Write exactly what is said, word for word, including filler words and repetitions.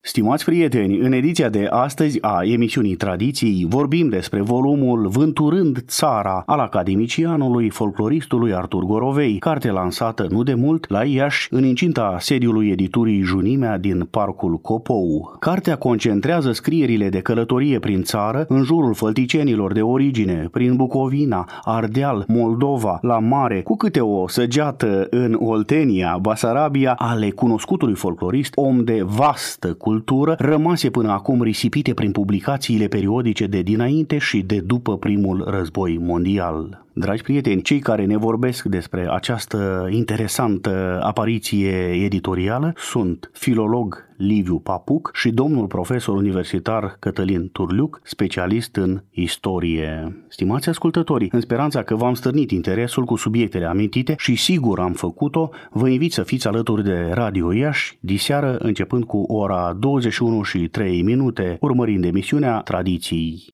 Stimați prieteni, în ediția de astăzi a emisiunii Tradiții vorbim despre volumul Vânturând țara al academicianului, folcloristului Artur Gorovei, carte lansată nu de mult la Iași, în incinta sediului editurii Junimea din Parcul Copou. Cartea concentrează scrierile de călătorie prin țară, în jurul fălticenilor de origine, prin Bucovina, Ardeal, Moldova, la mare, cu câte o săgeată în Oltenia, Basarabia, ale cunoscutului folclorist, om de vastă cultură, rămase până acum risipite prin publicațiile periodice de dinainte și de după primul război mondial. Dragi prieteni, cei care ne vorbesc despre această interesantă apariție editorială sunt filolog Liviu Papuc și domnul profesor universitar Cătălin Turliuc, specialist în istorie. Stimați ascultători, în speranța că v-am stârnit interesul cu subiectele amintite și sigur am făcut-o, vă invit să fiți alături de Radio Iași, diseară începând cu ora douăzeci și unu și trei minute, urmărind emisiunea Tradiții.